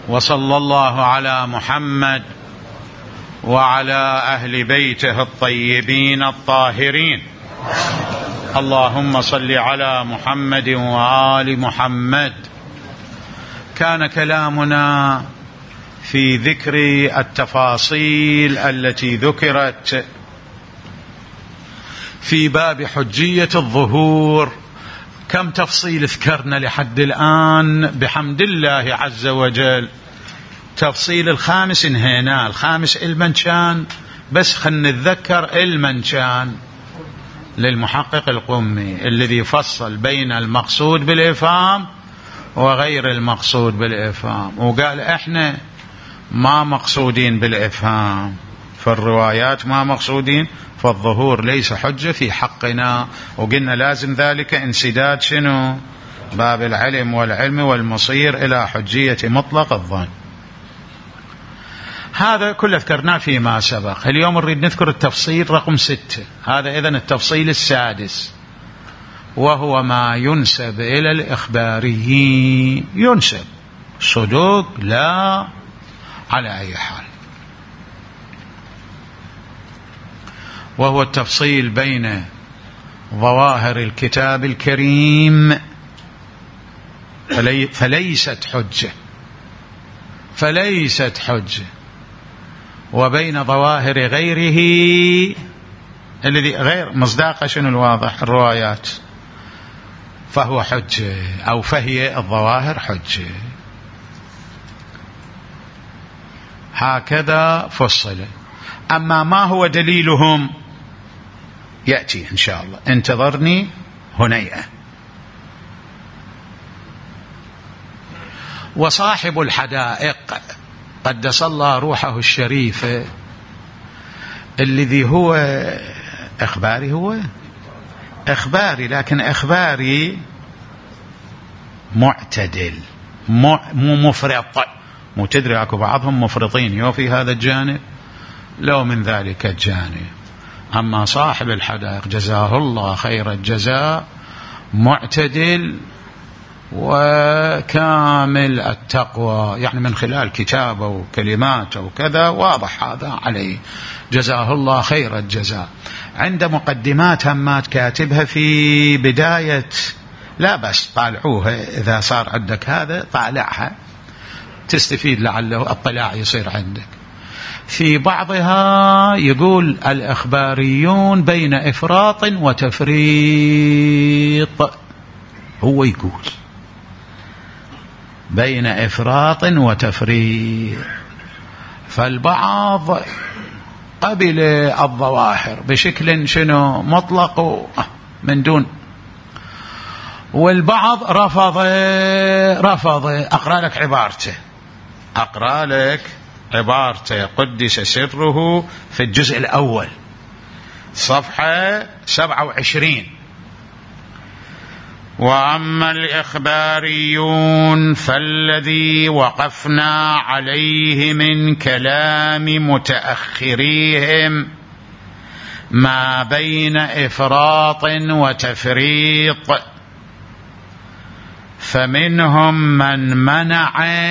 وصلى الله على محمد وعلى أهل بيته الطيبين الطاهرين. اللهم صل على محمد وآل محمد. كان كلامنا في ذكر التفاصيل التي ذكرت في باب حجية الظهور. كم تفصيل ذكرنا لحد الآن بحمد الله عز وجل. تفصيل الخامس انهينا، الخامس المنشان، بس خلنا نتذكر المنشان للمحقق القمي الذي فصل بين المقصود بالإفهام وغير المقصود بالإفهام، وقال احنا ما مقصودين بالإفهام في الروايات، ما مقصودين، فالظهور ليس حجة في حقنا، وقلنا لازم ذلك انسداد شنو؟ باب العلم والعلم والمصير إلى حجية مطلق الظن. هذا كله ذكرناه فيما سبق. اليوم نريد نذكر التفصيل رقم 6. هذا إذن التفصيل السادس، وهو ما ينسب إلى الإخباري. ينسب صدوق لا على أي حال، وهو التفصيل بين ظواهر الكتاب الكريم فليست حجة، وبين ظواهر غيره الذي غير مصداق شنو الواضح الروايات، فهو حجة، أو فهي الظواهر حجة. هكذا فصل. أما ما هو دليلهم يأتي إن شاء الله، انتظرني هنيئة. وصاحب الحدائق قدس الله روحه الشريفة الذي هو إخباري، هو إخباري، لكن إخباري معتدل، مو مفرط. مو تدري أكو بعضهم مفرطين يو في هذا الجانب لو من ذلك الجانب. أما صاحب الحدائق جزاه الله خير الجزاء معتدل وكامل التقوى، يعني من خلال كتابه وكلماته وكذا واضح هذا عليه، جزاه الله خير الجزاء. عند مقدمات همات كاتبها في بداية، لا بس طالعوها إذا صار عندك هذا طالعها تستفيد، لعله اطلاع يصير عندك. في بعضها يقول الإخباريون بين إفراط وتفريط، هو يقول بين إفراط وتفريط. فالبعض قبل الظواهر بشكل شنو مطلق من دون، والبعض رفض. أقرأ لك عبارته قدس سره في الجزء الأول صفحة 27. وأما الإخباريون فالذي وقفنا عليه من كلام متأخريهم ما بين إفراط وتفريط، فمنهم من منع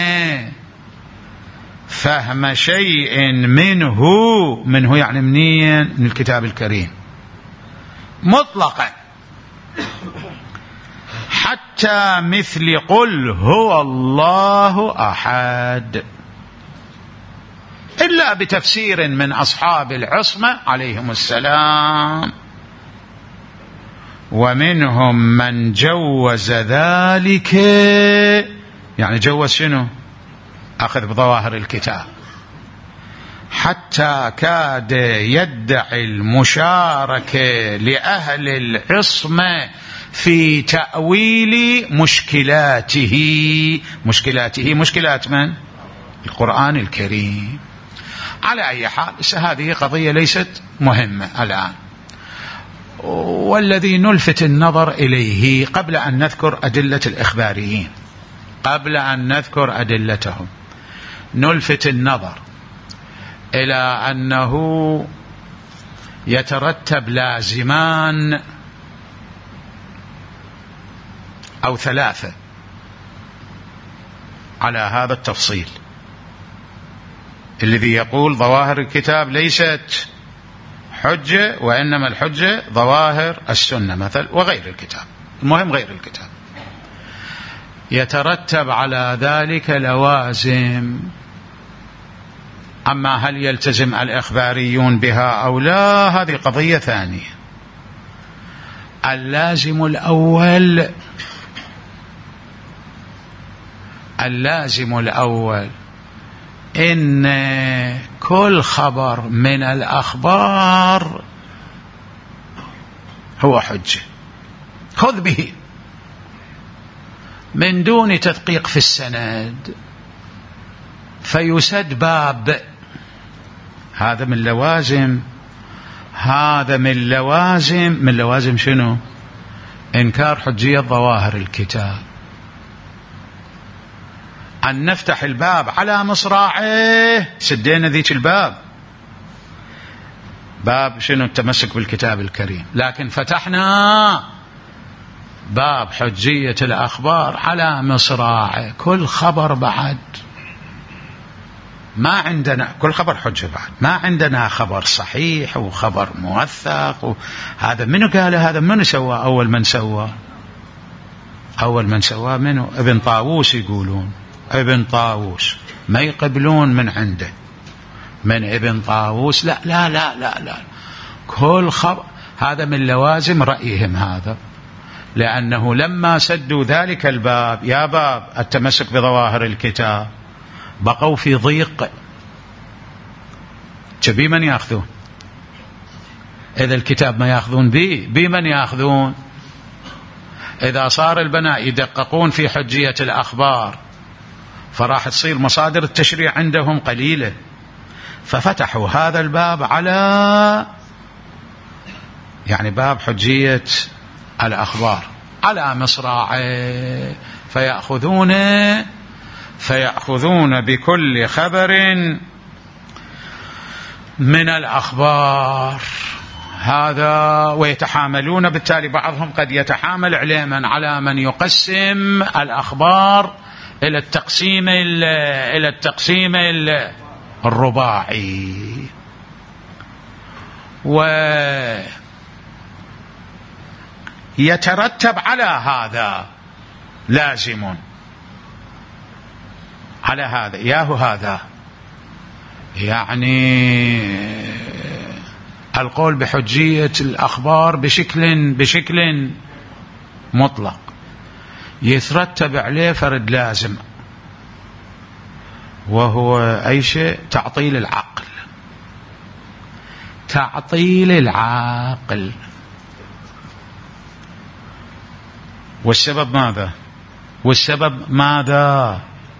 فهم شيء منه يعني منين؟ من الكتاب الكريم مطلقا، حتى مثل قل هو الله أحد، إلا بتفسير من أصحاب العصمة عليهم السلام. ومنهم من جوز ذلك، يعني جوز شنو؟ أخذ بظواهر الكتاب، حتى كاد يدعي المشاركة لأهل العصمة في تأويل مشكلات من؟ القرآن الكريم. على أي حال هذه قضية ليست مهمة الآن. والذي نلفت النظر إليه قبل أن نذكر أدلة الإخباريين، قبل أن نذكر أدلتهم، نلفت النظر إلى أنه يترتب لازمان أو ثلاثة على هذا التفصيل الذي يقول ظواهر الكتاب ليست حجة، وإنما الحجة ظواهر السنة مثل وغير الكتاب، المهم غير الكتاب. يترتب على ذلك لوازم. أما هل يلتزم الإخباريون بها أو لا، هذه قضية ثانية. اللازم الأول إن كل خبر من الأخبار هو حجة، خذ به من دون تدقيق في السند فيسد باب. هذا من لوازم شنو؟ إنكار حجية ظواهر الكتاب. أن نفتح الباب على مصراعه، سدينا ذيك الباب، باب شنو؟ التمسك بالكتاب الكريم. لكن فتحنا باب حجية الأخبار على مصراعه، كل خبر بعد ما عندنا، كل خبر حجة بعد ما عندنا خبر صحيح وخبر موثق. هذا منو قال؟ هذا منو سوى؟ أول من سوى منو؟ ابن طاووس. يقولون ابن طاووس، ما يقبلون من عنده، من ابن طاووس. لا لا لا لا لا، كل خبر. هذا من لوازم رأيهم هذا، لأنه لما سدوا ذلك الباب، يا باب التمسك بظواهر الكتاب، بقوا في ضيق. تبي من يأخذون؟ إذا الكتاب ما يأخذون بمن يأخذون؟ إذا صار البناء يدققون في حجية الأخبار، فراح تصير مصادر التشريع عندهم قليلة، ففتحوا هذا الباب على باب حجية الأخبار على مصراعه، فيأخذون بكل خبر من الأخبار هذا، ويتحاملون بالتالي. بعضهم قد يتحامل علما على من يقسم الأخبار إلى التقسيم الرباعي. ويترتب على هذا لازم على هذا هذا القول بحجية الأخبار بشكل مطلق، يترتب عليه فرد لازم، وهو أي شيء؟ تعطيل العقل. والسبب ماذا؟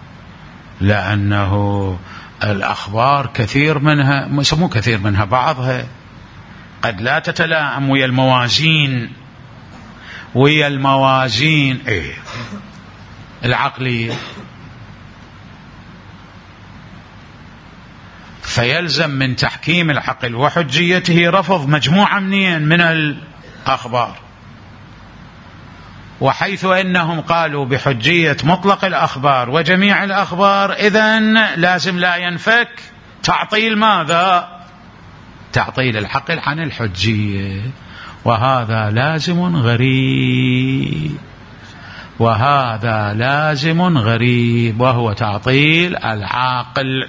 لأنه الأخبار كثير منها، مو كثير منها، بعضها قد لا تتلائم ويا الموازين العقلية، فيلزم من تحكيم العقل وحجيته رفض مجموعة من الأخبار. وحيث أنهم قالوا بحجية مطلق الأخبار وجميع الأخبار، إذن لازم لا ينفك تعطيل ماذا؟ تعطيل العقل عن الحجية، وهذا لازم غريب، وهو تعطيل العقل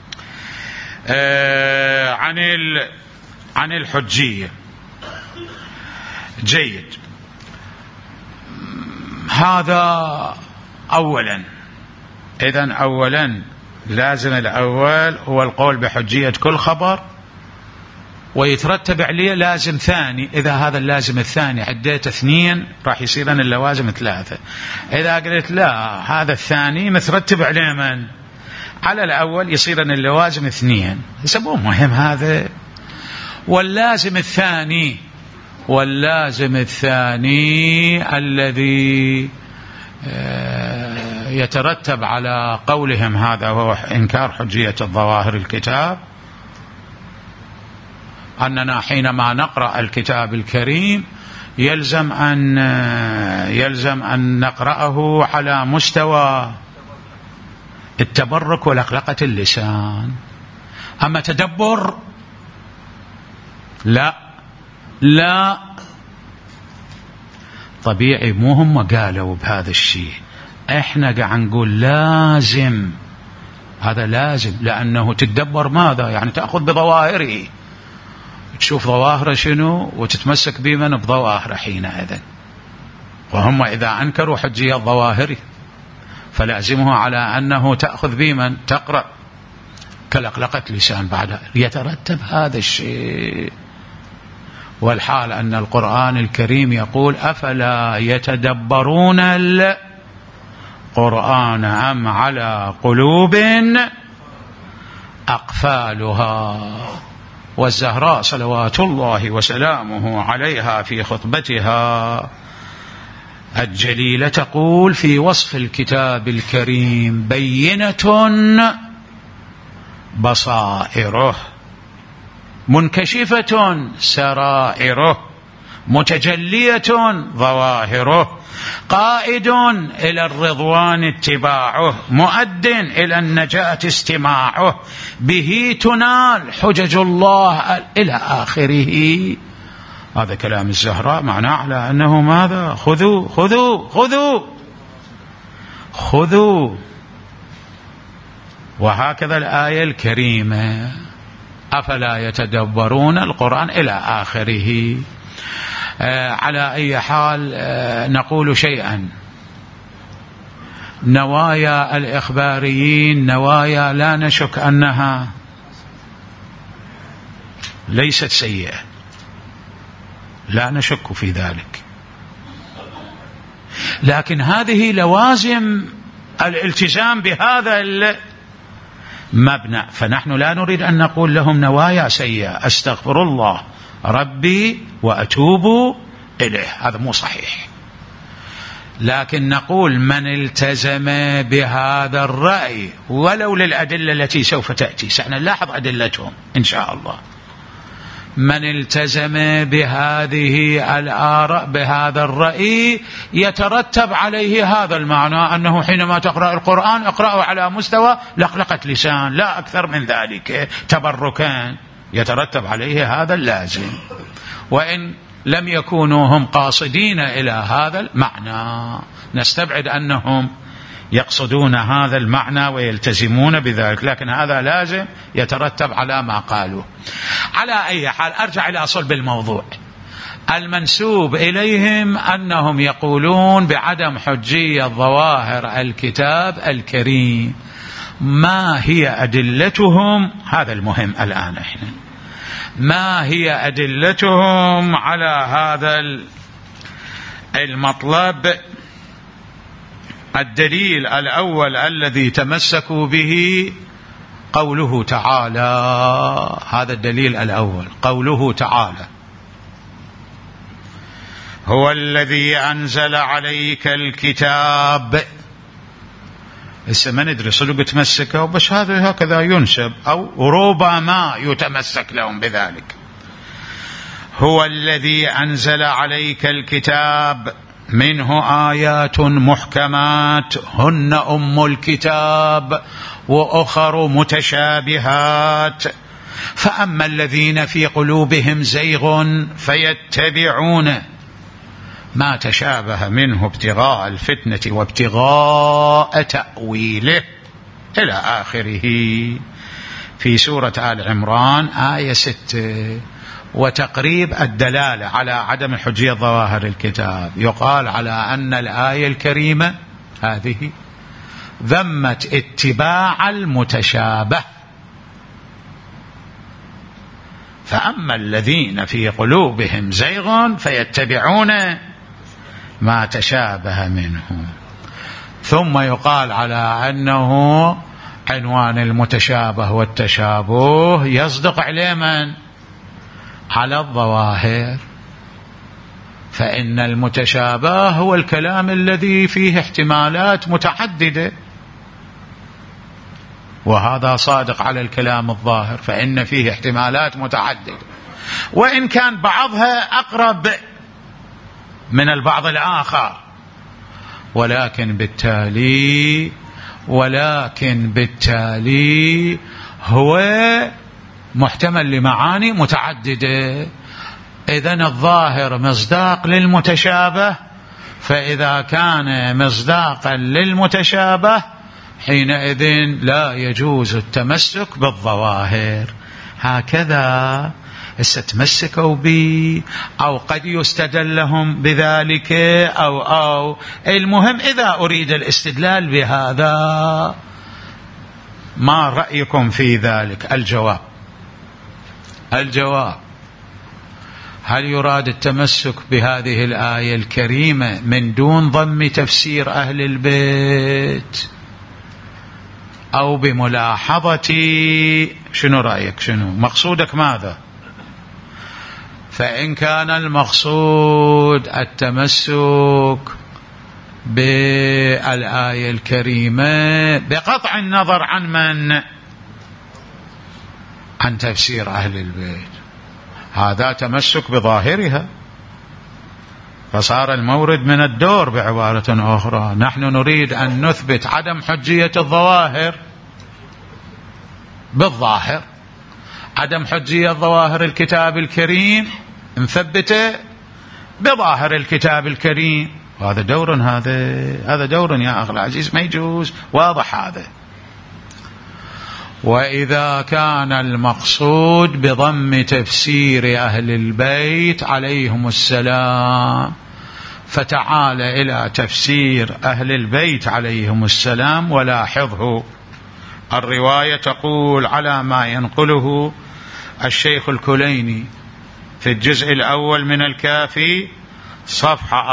عن الحجية. جيد، هذا أولا. إذن أولا لازم الأول هو القول بحجية كل خبر، ويترتب عليه لازم ثاني. إذا هذا اللازم الثاني عديت 2 راح يصيرن اللوازم 3. إذا قلت لا، هذا الثاني مترتب عليه من؟ على الأول، يصيرن اللوازم 2. يسموه مهم هذا. واللازم الثاني الذي يترتب على قولهم هذا، وهو إنكار حجية الظواهر الكتاب، أننا حينما نقرأ الكتاب الكريم يلزم أن نقرأه على مستوى التبرك ولقلقة اللسان. أما تدبر لا طبيعي، مو هم قالوا بهذا الشيء، احنا قاعد نقول لازم، هذا لازم، لأنه تتدبر ماذا؟ يعني تأخذ بظواهره، تشوف ظواهره شنو وتتمسك بمن بظواهره حينئذ. وهم إذا أنكروا حجية الظواهر فلازمه على أنه تأخذ بمن تقرأ كلقلقة لسان بعدها، يترتب هذا الشيء. والحال أن القرآن الكريم يقول أفلا يتدبرون القرآن أم على قلوب أقفالها. والزهراء صلوات الله وسلامه عليها في خطبتها الجليلة تقول في وصف الكتاب الكريم بينة بصائره، منكشفة سرائره، متجلية ظواهره، قائد إلى الرضوان اتباعه، مؤد إلى النجاة استماعه، به تنال حجج الله إلى آخره. هذا كلام الزهراء، معناه على أنه ماذا؟ خذوا خذوا خذوا خذوا. وهكذا الآية الكريمة أفلا يتدبرون القرآن إلى آخره. على أي حال نقول شيئا، نوايا الإخباريين نوايا لا نشك أنها ليست سيئة، لا نشك في ذلك، لكن هذه لوازم الالتزام بهذا المبنى. فنحن لا نريد أن نقول لهم نوايا سيئة، أستغفر الله ربي وأتوب إليه، هذا مو صحيح. لكن نقول من التزم بهذا الرأي ولو للأدلة التي سوف تأتي، سنلاحظ أدلتهم إن شاء الله، من التزم بهذه الآراء بهذا الرأي يترتب عليه هذا المعنى، أنه حينما تقرأ القرآن اقرأه على مستوى لقلقة لسان، لا أكثر من ذلك، تبركان، يترتب عليه هذا اللازم. وإن لم يكونوا هم قاصدين إلى هذا المعنى نستبعد أنهم يقصدون هذا المعنى ويلتزمون بذلك، لكن هذا لازم يترتب على ما قالوا. على أي حال أرجع إلى صلب الموضوع. المنسوب إليهم أنهم يقولون بعدم حجية ظواهر الكتاب الكريم. ما هي أدلتهم؟ هذا المهم الآن. إحنا ما هي أدلتهم على هذا المطلب؟ الدليل الأول الذي تمسكوا به قوله تعالى، هذا الدليل الأول، قوله تعالى هو الذي أنزل عليك الكتاب. لسه ما ندري صدق تمسكوا، بس هذا هكذا ينسب أو ربما يتمسك لهم بذلك. هو الذي أنزل عليك الكتاب منه آيات محكمات هن أم الكتاب وأخر متشابهات، فأما الذين في قلوبهم زيغ فيتبعون ما تشابه منه ابتغاء الفتنة وابتغاء تأويله إلى آخره. في سورة آل عمران آية 6. وتقريب الدلالة على عدم حجية ظواهر الكتاب، يقال على أن الآية الكريمة هذه ذمت اتباع المتشابه، فأما الذين في قلوبهم زيغ فيتبعون ما تشابه منه. ثم يقال على أنه عنوان المتشابه والتشابه يصدق عليه من؟ على الظواهر، فإن المتشابه هو الكلام الذي فيه احتمالات متعددة، وهذا صادق على الكلام الظاهر، فإن فيه احتمالات متعددة، وإن كان بعضها أقرب من البعض الآخر، ولكن بالتالي ولكن بالتالي هو محتمل لمعاني متعددة. إذن الظاهر مصداق للمتشابه، فإذا كان مصداقا للمتشابه حينئذ لا يجوز التمسك بالظواهر. هكذا استمسكوا به، أو قد يستدل لهم بذلك أو المهم إذا أريد الاستدلال بهذا ما رأيكم في ذلك؟ الجواب هل يراد التمسك بهذه الآية الكريمة من دون ضم تفسير أهل البيت، أو بملاحظة؟ شنو رأيك؟ شنو مقصودك؟ ماذا؟ فإن كان المقصود التمسك بالآية الكريمة بقطع النظر عن من؟ عن تفسير أهل البيت، هذا تمسك بظاهرها، فصار المورد من الدور. بعبارة أخرى، نحن نريد أن نثبت عدم حجية الظواهر بالظاهر، عدم حجية ظواهر الكتاب الكريم نثبته بظاهر الكتاب الكريم. وهذا دور، هذا دور يا أخي العزيز، ما يجوز. واضح هذا. وإذا كان المقصود بضم تفسير أهل البيت عليهم السلام، فتعال إلى تفسير أهل البيت عليهم السلام ولاحظه. الرواية تقول على ما ينقله الشيخ الكليني في الجزء الأول من الكافي صفحة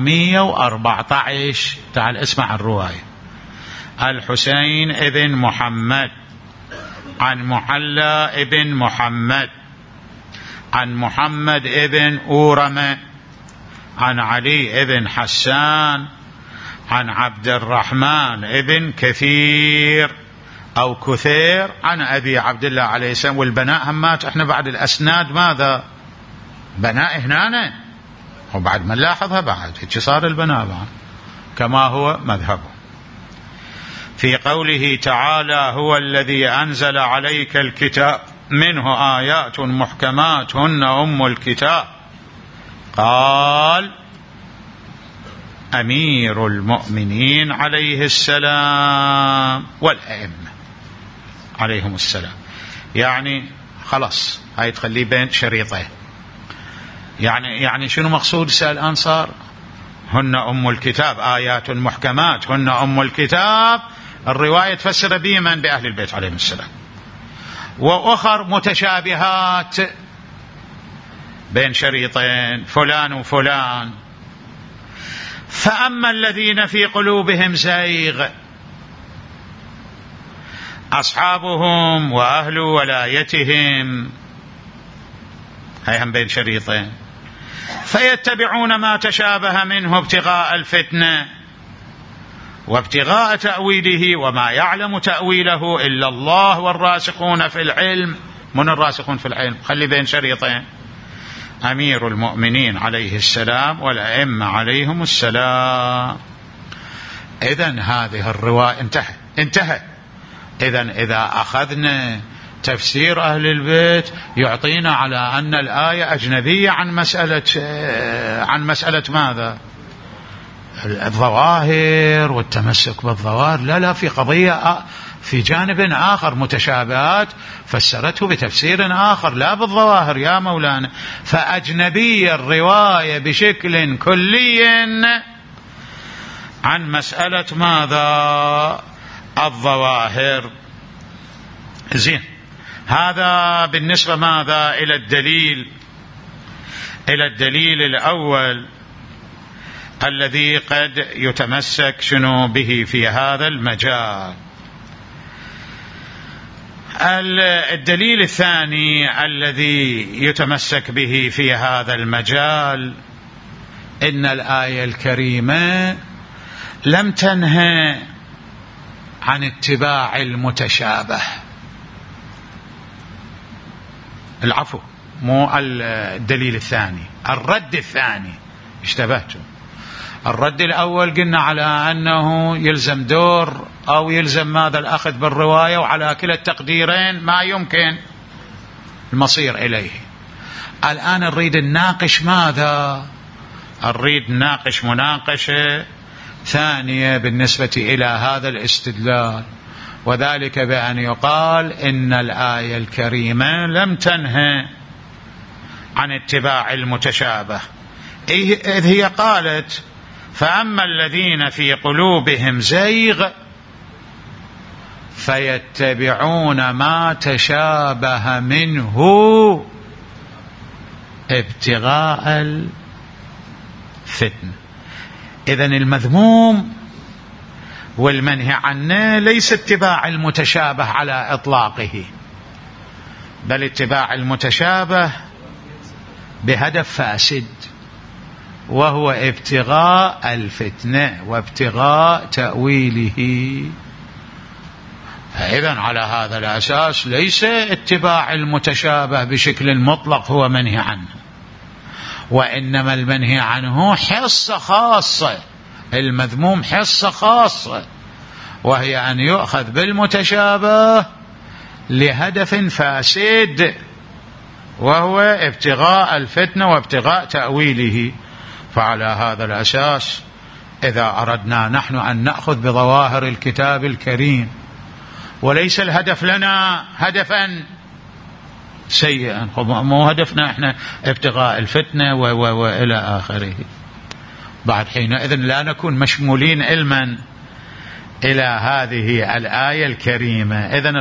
414. تعال اسمع الرواية. الحسين ابن محمد عن معلى ابن محمد عن محمد ابن أورمة عن علي ابن حسان عن عبد الرحمن ابن كثير أو كثير عن أبي عبد الله عليه السلام. والبناء همات احنا بعد الأسناد ماذا؟ بناء هنا، وبعد ما نلاحظها بعد هيك صار البناء بعد كما هو مذهبه. في قوله تعالى هو الذي أنزل عليك الكتاب منه آيات محكمات هن أم الكتاب، قال أمير المؤمنين عليه السلام والأئمة عليهم السلام. يعني خلاص هاي تخليه بين شريطين. يعني شنو مقصود سأل الأنصار؟ هن أم الكتاب، آيات محكمات هن أم الكتاب. الرواية تفسر به من؟ بأهل البيت عليهم السلام. وأخر متشابهات بين شريطين فلان وفلان. فأما الذين في قلوبهم زيغ أصحابهم وأهل ولايتهم، هاي هم بين شريطين، فيتبعون ما تشابه منه ابتغاء الفتنة وابتغاء تأويله وما يعلم تأويله إلا الله والراسخون في العلم. من الراسخون في العلم؟ خلي بين شريطين، أمير المؤمنين عليه السلام والأئمة عليهم السلام. إذن هذه الرواية انتهى. إذن إذا أخذنا تفسير أهل البيت يعطينا على أن الآية أجنبية عن مسألة ماذا؟ الظواهر والتمسك بالظواهر. لا، في قضية في جانب آخر متشابهات فسرته بتفسير آخر لا بالظواهر يا مولانا. فأجنبية الرواية بشكل كلي عن مسألة ماذا؟ الظواهر. زين، هذا بالنسبة ماذا؟ إلى الدليل الأول الذي قد يتمسك شنو به في هذا المجال. الدليل الثاني الذي يتمسك به في هذا المجال إن الآية الكريمة لم تنهى عن اتباع المتشابه. العفو، مو الدليل الثاني، الرد الثاني، اشتبهتم. الرد الأول قلنا على أنه يلزم دور أو يلزم ماذا الأخذ بالرواية، وعلى كلا التقديرين ما يمكن المصير إليه. الآن نريد نناقش ماذا؟ نريد نناقش مناقشة ثانية بالنسبة إلى هذا الاستدلال، وذلك بأن يقال إن الآية الكريمة لم تنهى عن اتباع المتشابه، إذ هي قالت: فأما الذين في قلوبهم زيغ فيتبعون ما تشابه منه ابتغاء الفتنة. إذن المذموم والمنهي عنه ليس اتباع المتشابه على إطلاقه، بل اتباع المتشابه بهدف فاسد، وهو ابتغاء الفتنة وابتغاء تأويله. فإذن على هذا الأساس ليس اتباع المتشابه بشكل مطلق هو منهي عنه، وإنما المنهي عنه حصة خاصة، المذموم حصة خاصة، وهي أن يؤخذ بالمتشابه لهدف فاسد، وهو ابتغاء الفتنة وابتغاء تأويله. فعلى هذا الأساس إذا أردنا نحن أن نأخذ بظواهر الكتاب الكريم وليس الهدف لنا هدفا سيئا، مو هدفنا احنا ابتغاء الفتنة وإلى آخره، بعد حينئذ لا نكون مشمولين علما إلى هذه الآية الكريمة. إذن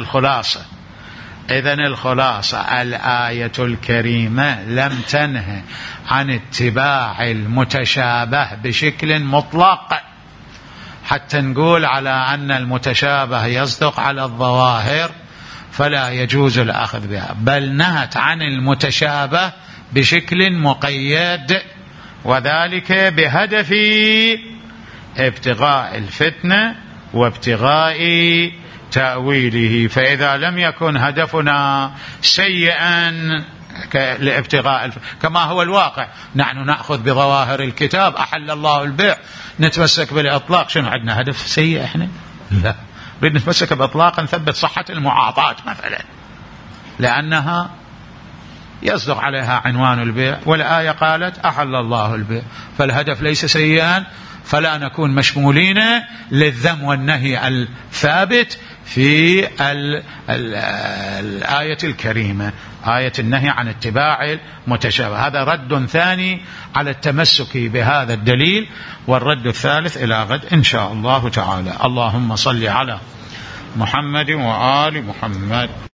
الخلاصة الآية الكريمة لم تنهى عن اتباع المتشابه بشكل مطلق حتى نقول على أن المتشابه يصدق على الظواهر فلا يجوز الأخذ بها، بل نهت عن المتشابه بشكل مقيد، وذلك بهدف ابتغاء الفتنة وابتغاء تأويله. فإذا لم يكن هدفنا سيئا لابتغاء كما هو الواقع، نحن نأخذ بظواهر الكتاب، أحل الله البيع، نتمسك بالإطلاق، شنو عندنا هدف سيء احنا؟ لا، نريد نتمسك بإطلاق نثبت صحة المعاطاة مثلا، لأنها يصدق عليها عنوان البيع، والآية قالت أحل الله البيع، فالهدف ليس سيئا، فلا نكون مشمولين للذم والنهي الثابت في الآية الكريمة، آية النهي عن اتباع المتشابه. هذا رد ثاني على التمسك بهذا الدليل، والرد الثالث إلى غد إن شاء الله تعالى. اللهم صل على محمد وآل محمد.